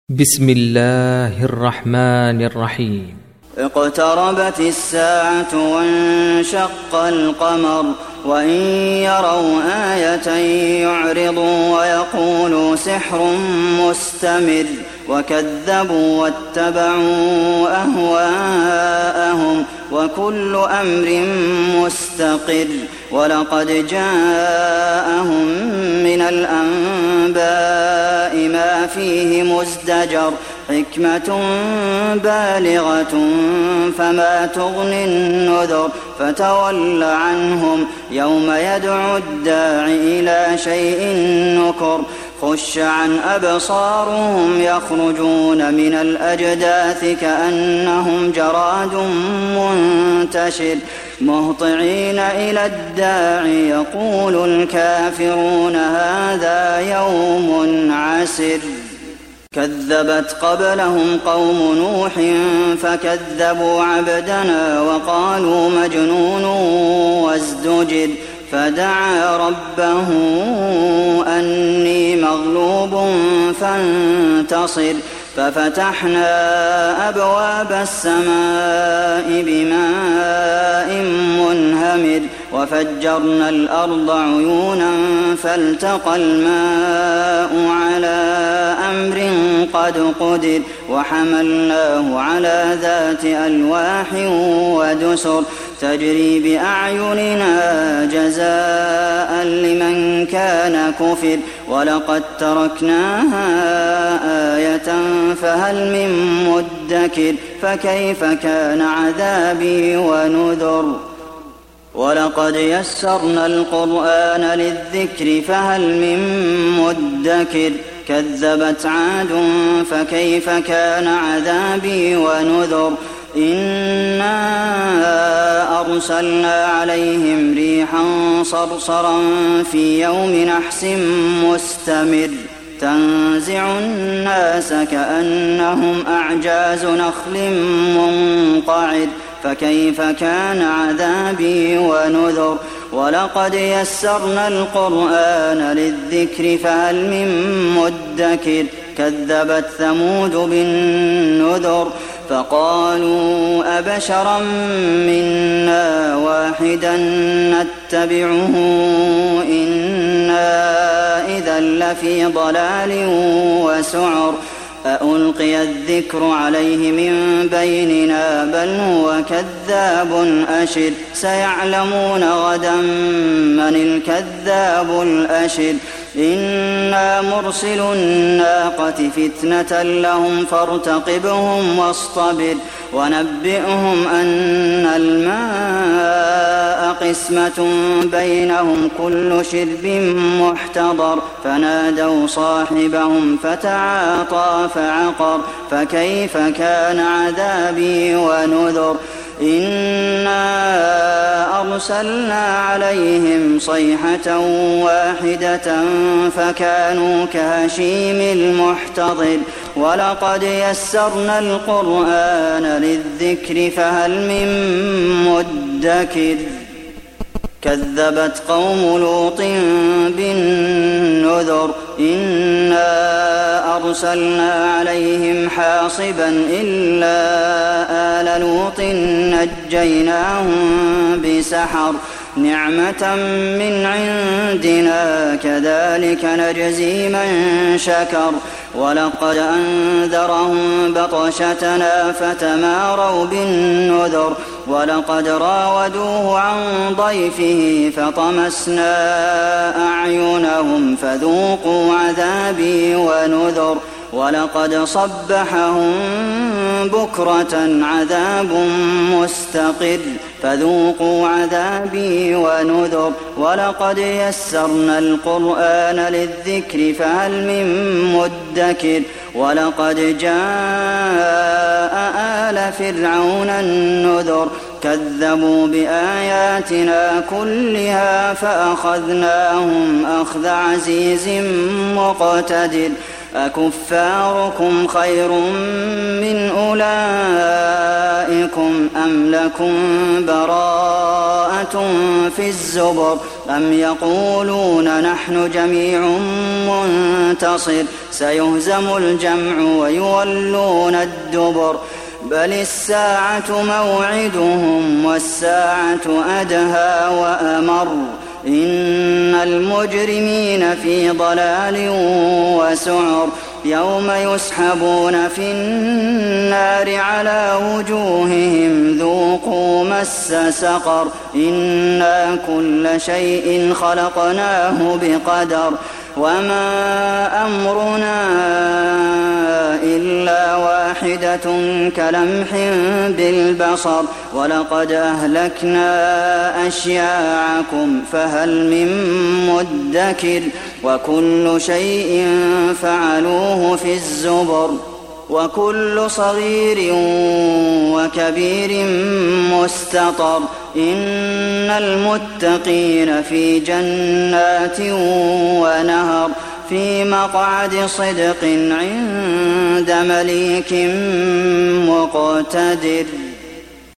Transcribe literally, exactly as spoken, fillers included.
بسم الله الرحمن الرحيم. اقتربت الساعة وانشق القمر وإن يروا آية يعرضوا ويقولوا سحر مستمر وكذبوا واتبعوا أهواءهم وكل أمر مستقر ولقد جاءهم من الأنباء ما فيه مزدجر حكمة بالغة فما تغني النذر فتول عنهم يوم يدعو الداع إلى شيء نكر خش عن أبصارهم يخرجون من الأجداث كأنهم جراد منتشر مهطعين إلى الداع يقول الكافرون هذا يوم عسر كذبت قبلهم قوم نوح فكذبوا عبدنا وقالوا مجنون وازدجر فدعا ربه أني مغلوب فانتصر ففتحنا أبواب السماء بماء منهمر وفجرنا الأرض عيونا فالتقى الماء على أمر قد قدر وحملناه على ذات ألواح ودسر تجري بأعيننا جزاء لمن كان كفر ولقد تركناها آية فهل من مدكر فكيف كان عذابي ونذر ولقد يسرنا القرآن للذكر فهل من مدكر كذبت عاد فكيف كان عذابي ونذر إنا أرسلنا عليهم ريحا صرصرا في يوم نحس مستمر تنزع الناس كأنهم أعجاز نخل منقعر فكيف كان عذابي ونذر ولقد يسرنا القرآن للذكر فهل من مدكر كذبت ثمود بالنذر فقالوا أبشرا منا واحدا نتبعه إنا إذا لفي ضلال وسعر أألقي الذكر عليه من بيننا بل هو كذاب أشر سيعلمون غدا من الكذاب الأشر إنا مرسل الناقة فتنة لهم فارتقبهم واصطبر ونبئهم أن الماء قسمة بينهم كل شرب محتضر فنادوا صاحبهم فتعاطى فعقر فكيف كان عذابي ونذر إنا أرسلنا عليهم صيحة واحدة فكانوا كهشيم المحتضر ولقد يسرنا القرآن للذكر فهل من مدكر كذبت قوم لوط بالنذر إنا أرسلنا عليهم حاصبا إلا آل لوط نجيناهم بسحر نعمة من عندنا كذلك نجزي من شكر ولقد أنذرهم بطشتنا فتماروا بالنذر ولقد راودوه عن ضيفه فطمسنا أعينهم فذوقوا عذابي ونذر ولقد صبحهم بكرة عذاب مستقر فذوقوا عذابي ونذر ولقد يسرنا القرآن للذكر فهل من مدكر ولقد جاء آل فرعون النذر كذبوا بآياتنا كلها فأخذناهم أخذ عزيز مقتدر أكفاركم خير من أولئكم أم لكم براءة في الزبر أم يقولون نحن جميع منتصر سيهزم الجمع ويولون الدبر بل الساعة موعدهم والساعة أدهى وأمر إن المجرمين في ضلال وسعر يوم يسحبون في النار على وجوههم ذوقوا مس سقر إنا كل شيء خلقناه بقدر وما أمرنا إلا واحدة كلمح بالبصر ولقد أهلكنا أشياعكم فهل من مدكر وكل شيء فعلوه في الزبر وكل صغير وكبير مستطر إن المتقين في جنات ونهر في مقعد صدق عند مليك مقتدر.